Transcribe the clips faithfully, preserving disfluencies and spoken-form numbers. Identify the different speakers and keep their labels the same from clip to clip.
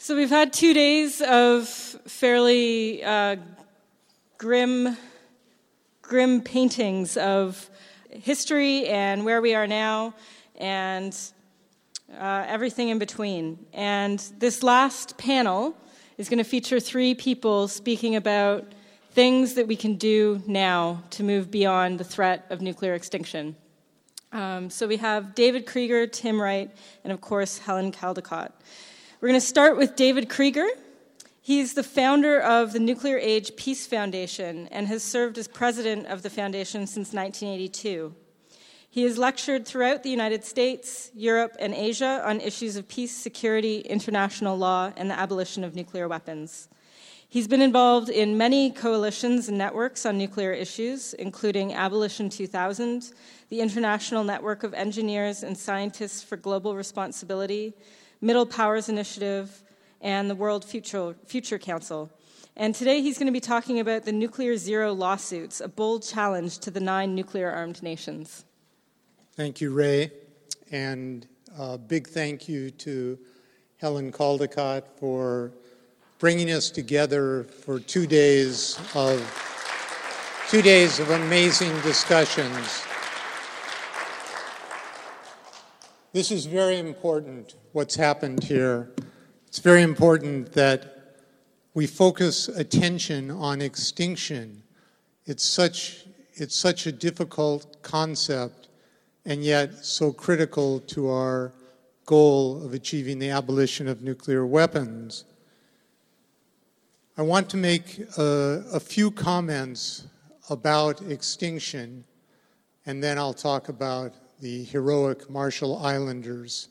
Speaker 1: So we've had two days of fairly uh, grim, grim paintings of history and where we are now and uh, everything in between. And this last panel is going to feature three people speaking about things that we can do now to move beyond the threat of nuclear extinction. Um, so we have David Krieger, Tim Wright, and of course Helen Caldicott. We're going to start with David Krieger. He's the founder of the Nuclear Age Peace Foundation and has served as president of the foundation since nineteen eighty-two. He has lectured throughout the United States, Europe, and Asia on issues of peace, security, international law, and the abolition of nuclear weapons. He's been involved in many coalitions and networks on nuclear issues, including Abolition two thousand, the International Network of Engineers and Scientists for Global Responsibility, Middle Powers Initiative, and the World Future, Future Council. And today he's going to be talking about the Nuclear Zero lawsuits, a bold challenge to the nine nuclear-armed nations.
Speaker 2: Thank you, Ray, and a big thank you to Helen Caldicott for bringing us together for two days of two days of amazing discussions. This is very important, what's happened here. It's very important that we focus attention on extinction. It's such, it's such a difficult concept, and yet so critical to our goal of achieving the abolition of nuclear weapons. I want to make a, a few comments about extinction, and then I'll talk about the heroic Marshall Islanders.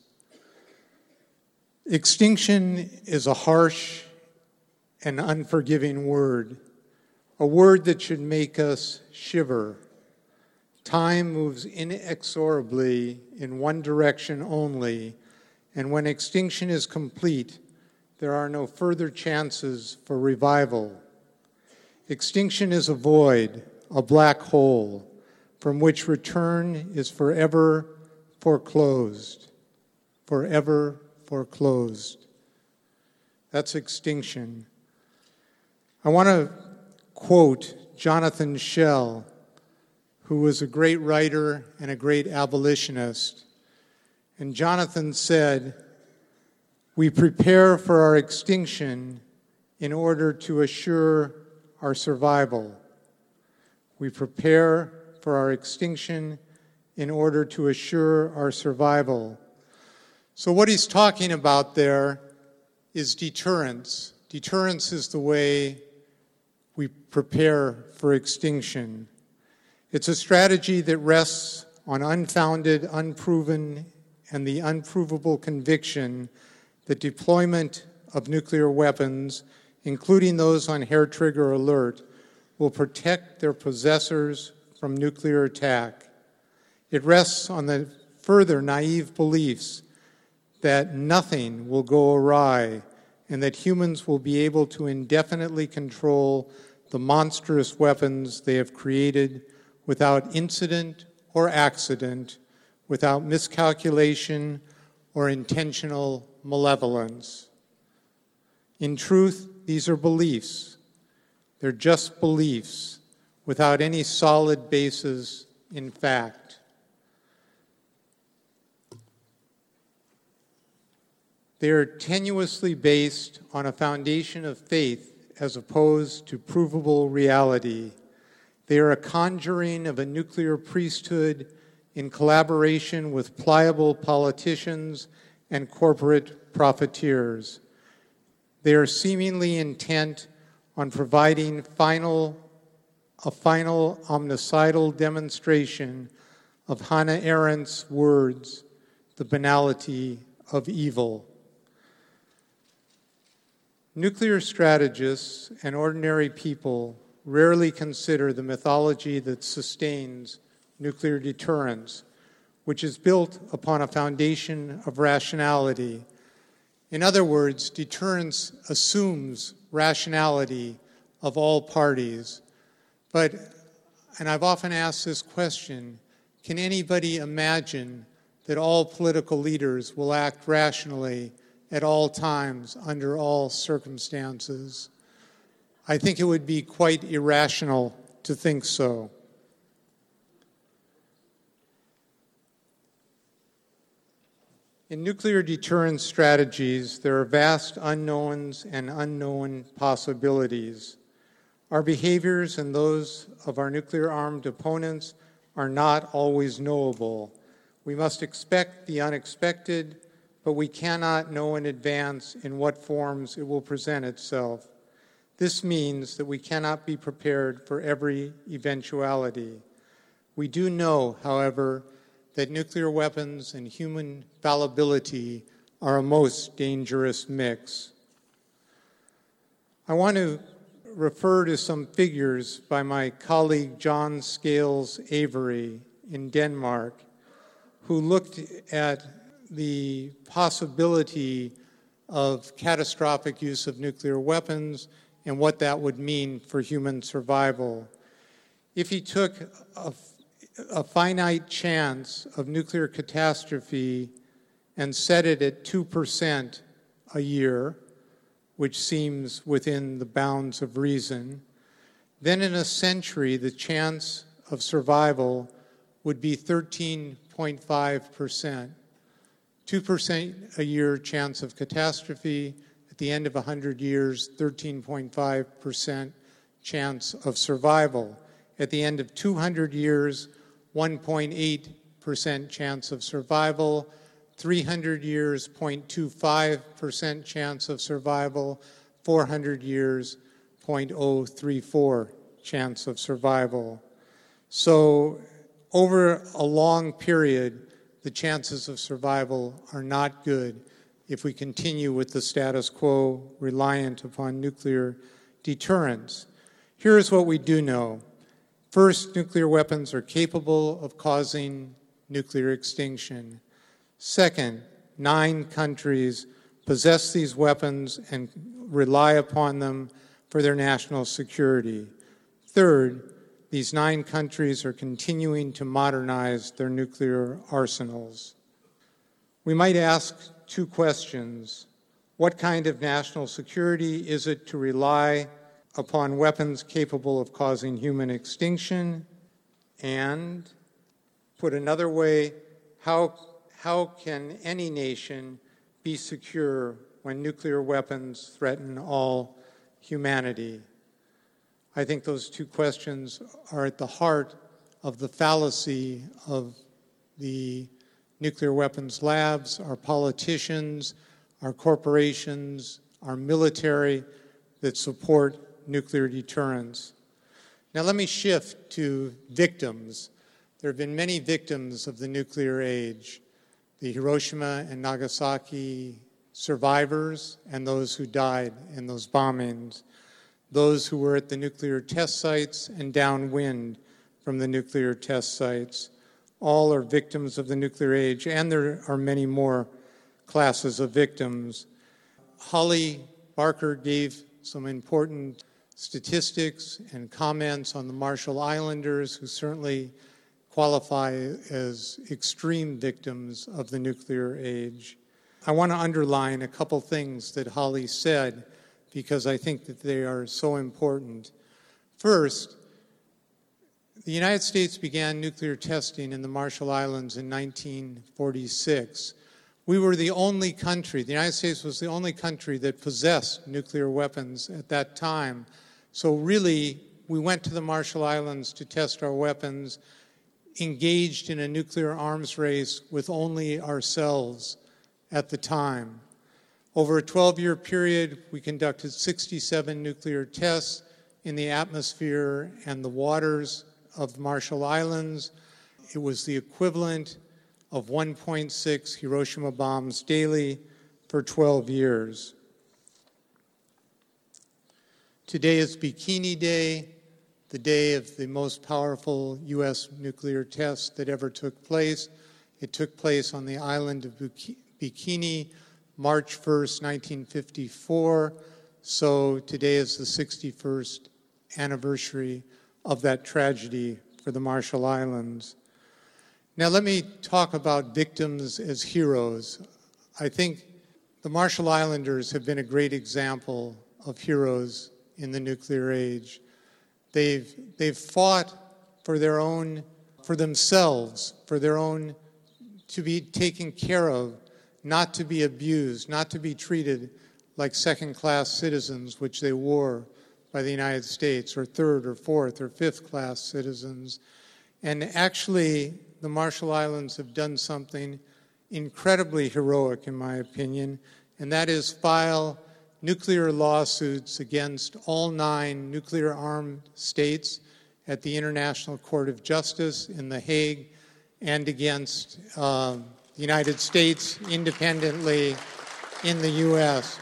Speaker 2: Extinction is a harsh and unforgiving word, a word that should make us shiver. Time moves inexorably in one direction only, and when extinction is complete, there are no further chances for revival. Extinction is a void, a black hole, from which return is forever foreclosed. Forever foreclosed. That's extinction. I want to quote Jonathan Schell, who was a great writer and a great abolitionist. And Jonathan said, "We prepare for our extinction in order to assure our survival. We prepare for our extinction in order to assure our survival." So what he's talking about there is deterrence. Deterrence is the way we prepare for extinction. It's a strategy that rests on unfounded, unproven, and the unprovable conviction that deployment of nuclear weapons, including those on hair-trigger alert, will protect their possessors from nuclear attack. It rests on the further naive beliefs that nothing will go awry and that humans will be able to indefinitely control the monstrous weapons they have created without incident or accident, without miscalculation or intentional malevolence. In truth, these are beliefs. They're just beliefs without any solid basis in fact. They are tenuously based on a foundation of faith as opposed to provable reality. They are a conjuring of a nuclear priesthood in collaboration with pliable politicians and corporate profiteers. They are seemingly intent on providing final, a final omnicidal demonstration of Hannah Arendt's words, "the banality of evil." Nuclear strategists and ordinary people rarely consider the mythology that sustains nuclear deterrence, which is built upon a foundation of rationality. In other words, deterrence assumes rationality of all parties. But, and I've often asked this question, can anybody imagine that all political leaders will act rationally at all times, under all circumstances. I think it would be quite irrational to think so. In nuclear deterrence strategies, there are vast unknowns and unknown possibilities. Our behaviors and those of our nuclear-armed opponents are not always knowable. We must expect the unexpected, but we cannot know in advance in what forms it will present itself. This means that we cannot be prepared for every eventuality. We do know, however, that nuclear weapons and human fallibility are a most dangerous mix. I want to refer to some figures by my colleague John Scales Avery in Denmark, who looked at the possibility of catastrophic use of nuclear weapons and what that would mean for human survival. If he took a a finite chance of nuclear catastrophe and set it at two percent a year, which seems within the bounds of reason, then in a century the chance of survival would be thirteen point five percent. two percent a year chance of catastrophe, at the end of one hundred years, thirteen point five percent chance of survival. At the end of two hundred years, one point eight percent chance of survival, three hundred years, zero point two five percent chance of survival, four hundred years, zero point zero three four chance of survival. So over a long period, the chances of survival are not good if we continue with the status quo reliant upon nuclear deterrence. Here's what we do know. First, nuclear weapons are capable of causing nuclear extinction. Second, nine countries possess these weapons and rely upon them for their national security. Third, these nine countries are continuing to modernize their nuclear arsenals. We might ask two questions. What kind of national security is it to rely upon weapons capable of causing human extinction? And, put another way, how, how can any nation be secure when nuclear weapons threaten all humanity? I think those two questions are at the heart of the fallacy of the nuclear weapons labs, our politicians, our corporations, our military that support nuclear deterrence. Now let me shift to victims. There have been many victims of the nuclear age. The Hiroshima and Nagasaki survivors and those who died in those bombings. Those who were at the nuclear test sites and downwind from the nuclear test sites. All are victims of the nuclear age, and there are many more classes of victims. Holly Barker gave some important statistics and comments on the Marshall Islanders, who certainly qualify as extreme victims of the nuclear age. I want to underline a couple things that Holly said because I think that they are so important. First, the United States began nuclear testing in the Marshall Islands in nineteen forty-six. We were the only country, the United States was the only country that possessed nuclear weapons at that time. So really, we went to the Marshall Islands to test our weapons, engaged in a nuclear arms race with only ourselves at the time. Over a twelve-year period, we conducted sixty-seven nuclear tests in the atmosphere and the waters of the Marshall Islands. It was the equivalent of one point six Hiroshima bombs daily for twelve years. Today is Bikini Day, the day of the most powerful U S nuclear test that ever took place. It took place on the island of Bikini, March first, nineteen fifty-four. So today is the sixty-first anniversary of that tragedy for the Marshall Islands. Now let me talk about victims as heroes. I think The Marshall Islanders have been a great example of heroes in the nuclear age. They've, they've fought for their own, for themselves, for their own, to be taken care of, not to be abused, not to be treated like second-class citizens, which they were by the United States, or third or fourth or fifth-class citizens. And actually, the Marshall Islands have done something incredibly heroic, in my opinion, and that is file nuclear lawsuits against all nine nuclear-armed states at the International Court of Justice in The Hague, and against uh, the United States independently in the U S.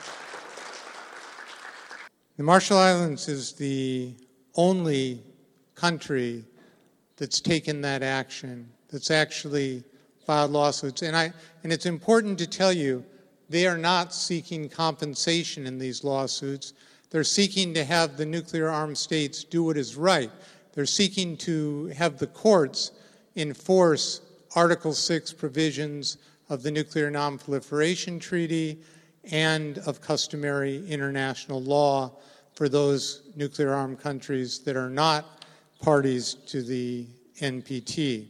Speaker 2: The Marshall Islands is the only country that's taken that action, that's actually filed lawsuits. And, I, and it's important to tell you, they are not seeking compensation in these lawsuits. They're seeking to have the nuclear-armed states do what is right. They're seeking to have the courts enforce Article six provisions of the Nuclear Non-Proliferation Treaty and of customary international law for those nuclear-armed countries that are not parties to the N P T.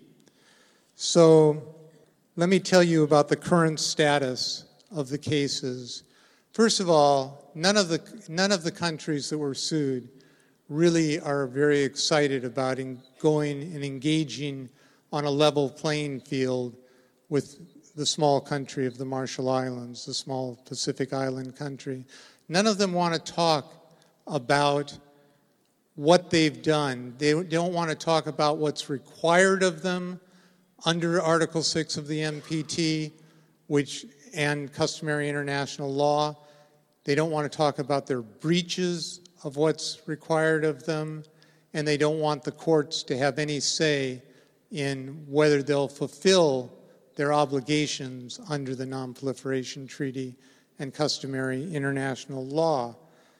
Speaker 2: So let me tell you about the current status of the cases. First of all, none of the, none of the countries that were sued really are very excited about going and engaging on a level playing field with the small country of the Marshall Islands, the small Pacific Island country. None of them want to talk about what they've done. They don't want to talk about what's required of them under Article six of the N P T, which and customary international law. They don't want to talk about their breaches of what's required of them, and they don't want the courts to have any say in whether they'll fulfill their obligations under the Non-Proliferation Treaty and customary international law.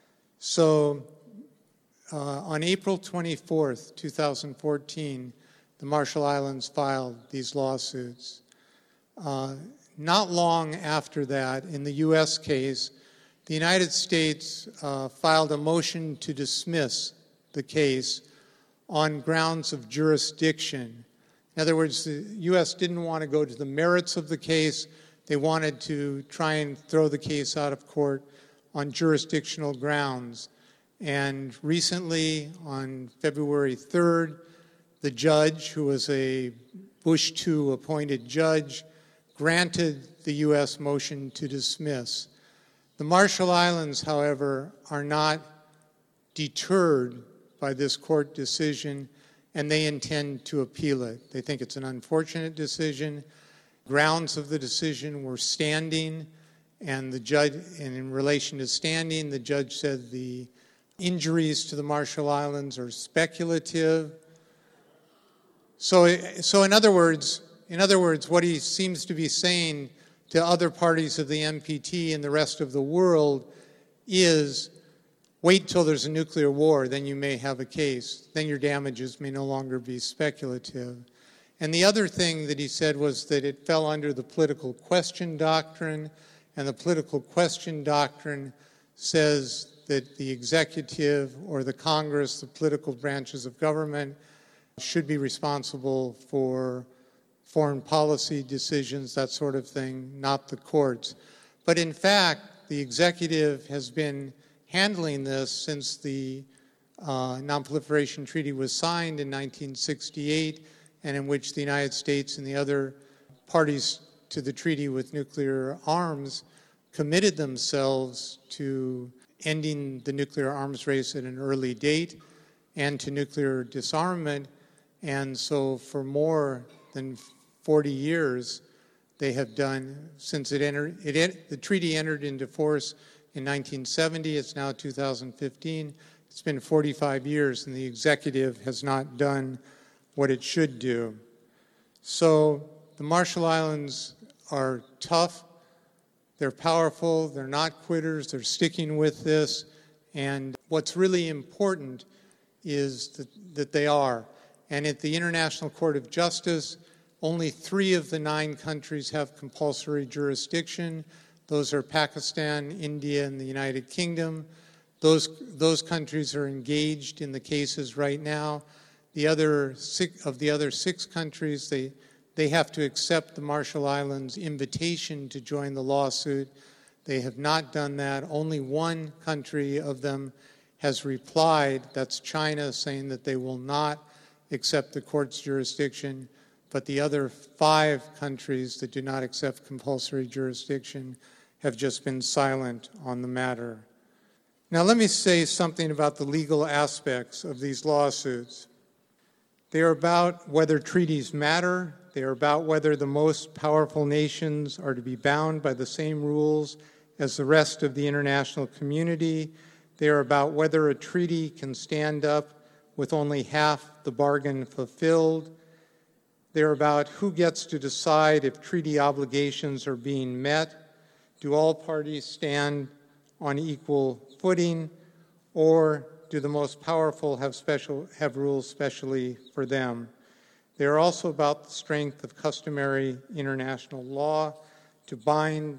Speaker 2: So uh, on April twenty-fourth, two thousand fourteen, the Marshall Islands filed these lawsuits. Uh, not long after that, in the U S case, the United States uh, filed a motion to dismiss the case on grounds of jurisdiction. In other words, the U S didn't want to go to the merits of the case. They wanted to try and throw the case out of court on jurisdictional grounds. And recently, on February third, the judge, who was a Bush two appointed judge, granted the U S motion to dismiss. The Marshall Islands, however, are not deterred by this court decision, and they intend to appeal it. They think it's an unfortunate decision. Grounds of the decision were standing, and the judge, and in relation to standing, the judge said the injuries to the Marshall Islands are speculative. So, so in other words, in other words, what he seems to be saying to other parties of the N P T and the rest of the world is, wait till there's a nuclear war, then you may have a case. Then your damages may no longer be speculative. And the other thing that he said was that it fell under the political question doctrine, and the political question doctrine says that the executive or the Congress, the political branches of government, should be responsible for foreign policy decisions, that sort of thing, not the courts. But in fact, the executive has been handling this since the uh, Non-Proliferation Treaty was signed in nineteen sixty-eight, and in which the United States and the other parties to the treaty with nuclear arms committed themselves to ending the nuclear arms race at an early date and to nuclear disarmament. And so for more than forty years, they have done, since it entered, it, the treaty entered into force in nineteen seventy, it's now two thousand fifteen, it's been forty-five years, and the executive has not done what it should do. So the Marshall Islands are tough, they're powerful, they're not quitters, they're sticking with this, and what's really important is that, that they are. And at the International Court of Justice, only three of the nine countries have compulsory jurisdiction. Those are Pakistan, India, and the United Kingdom. Those, those countries are engaged in the cases right now. The other six, of the other six countries, they, they have to accept the Marshall Islands' invitation to join the lawsuit. They have not done that. Only one country of them has replied, that's China, saying that they will not accept the court's jurisdiction, but the other five countries that do not accept compulsory jurisdiction have just been silent on the matter. Now let me say something about the legal aspects of these lawsuits. They are about whether treaties matter. They are about whether the most powerful nations are to be bound by the same rules as the rest of the international community. They are about whether a treaty can stand up with only half the bargain fulfilled. They're about who gets to decide if treaty obligations are being met. Do all parties stand on equal footing, or do the most powerful have special have rules specially for them? They are also about the strength of customary international law to bind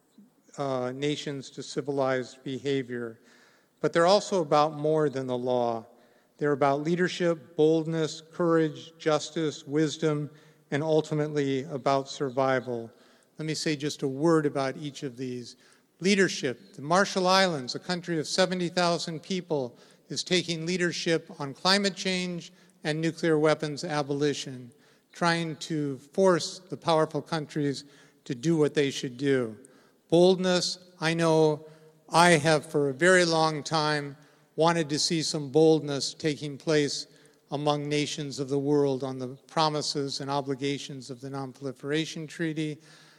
Speaker 2: uh, nations to civilized behavior. But they're also about more than the law. They're about leadership, boldness, courage, justice, wisdom, and ultimately about survival. Let me say just a word about each of these. Leadership. The Marshall Islands, a country of seventy thousand people, is taking leadership on climate change and nuclear weapons abolition, trying to force the powerful countries to do what they should do. Boldness, I know I have for a very long time wanted to see some boldness taking place among nations of the world on the promises and obligations of the Non-Proliferation Treaty.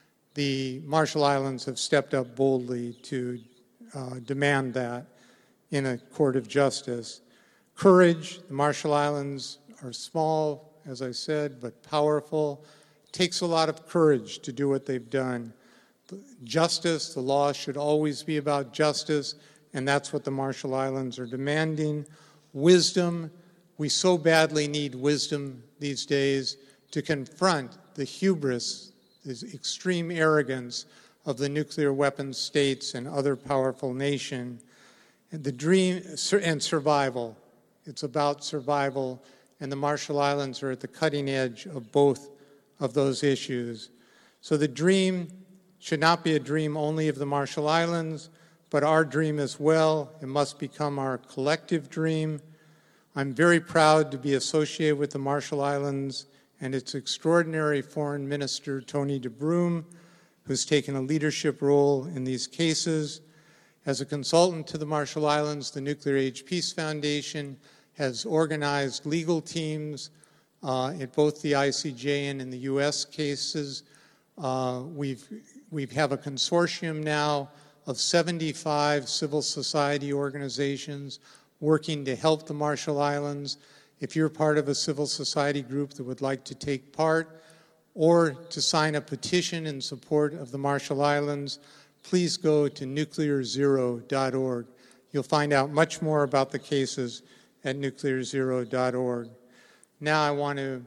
Speaker 2: The Marshall Islands have stepped up boldly to uh, demand that in a court of justice. Courage, the Marshall Islands are small, as I said, but powerful. It takes a lot of courage to do what they've done. Justice, the law should always be about justice, and that's what the Marshall Islands are demanding. Wisdom, we so badly need wisdom these days to confront the hubris, this extreme arrogance of the nuclear weapons states and other powerful nations. And the dream and survival. It's about survival, and the Marshall Islands are at the cutting edge of both of those issues. So the dream should not be a dream only of the Marshall Islands, but our dream as well. It must become our collective dream. I'm very proud to be associated with the Marshall Islands and its extraordinary Foreign Minister, Tony DeBruym, who's taken a leadership role in these cases. As a consultant to the Marshall Islands, the Nuclear Age Peace Foundation has organized legal teams uh, at both the I C J and in the U S cases. Uh, we've, we have a consortium now of seventy-five civil society organizations working to help the Marshall Islands. If you're part of a civil society group that would like to take part or to sign a petition in support of the Marshall Islands, please go to nuclear zero dot org. You'll find out much more about the cases at nuclear zero dot org. Now I want to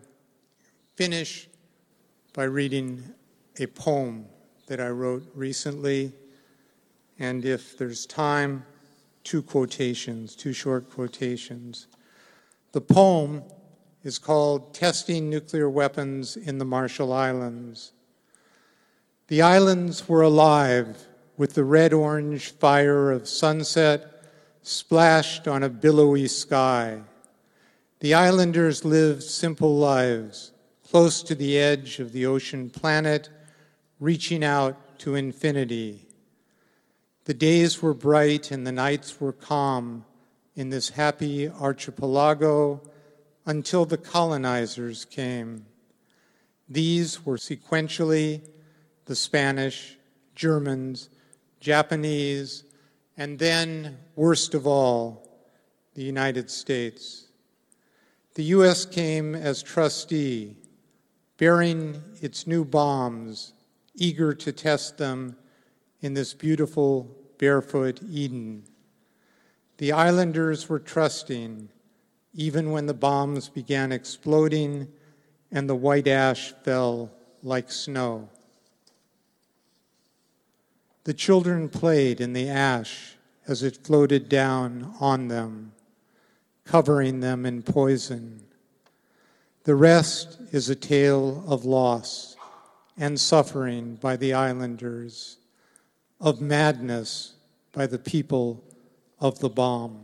Speaker 2: finish by reading a poem that I wrote recently, and if there's time, two quotations, two short quotations. The poem is called Testing Nuclear Weapons in the Marshall Islands. The islands were alive with the red-orange fire of sunset splashed on a billowy sky. The islanders lived simple lives, close to the edge of the ocean planet, reaching out to infinity. The days were bright and the nights were calm in this happy archipelago until the colonizers came. These were sequentially the Spanish, Germans, Japanese, and then, worst of all, the United States. The U S came as trustee, bearing its new bombs, eager to test them in this beautiful barefoot Eden. The islanders were trusting, even when the bombs began exploding and the white ash fell like snow. The children played in the ash as it floated down on them, covering them in poison. The rest is a tale of loss and suffering by the islanders, of madness by the people of the bomb.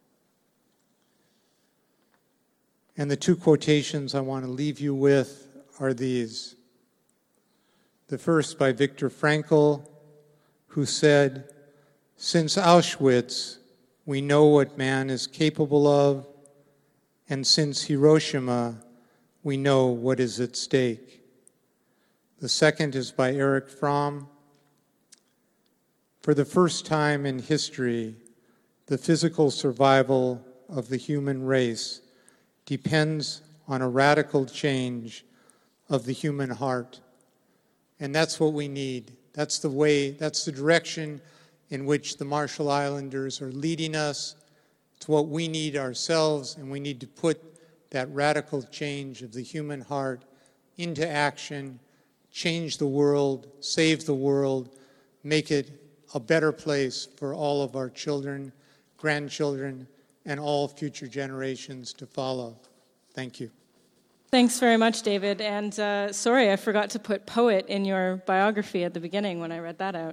Speaker 2: And the two quotations I want to leave you with are these. The first by Viktor Frankl, who said, "Since Auschwitz, we know what man is capable of, and since Hiroshima, we know what is at stake." The second is by Erich Fromm. "For the first time in history, the physical survival of the human race depends on a radical change of the human heart." And that's what we need. That's the way, that's the direction in which the Marshall Islanders are leading us. It's what we need ourselves, and we need to put that radical change of the human heart into action, change the world, save the world, make it a better place for all of our children, grandchildren, and all future generations to follow. Thank you.
Speaker 1: Thanks very much, David. And uh, sorry, I forgot to put poet in your biography at the beginning when I read that out.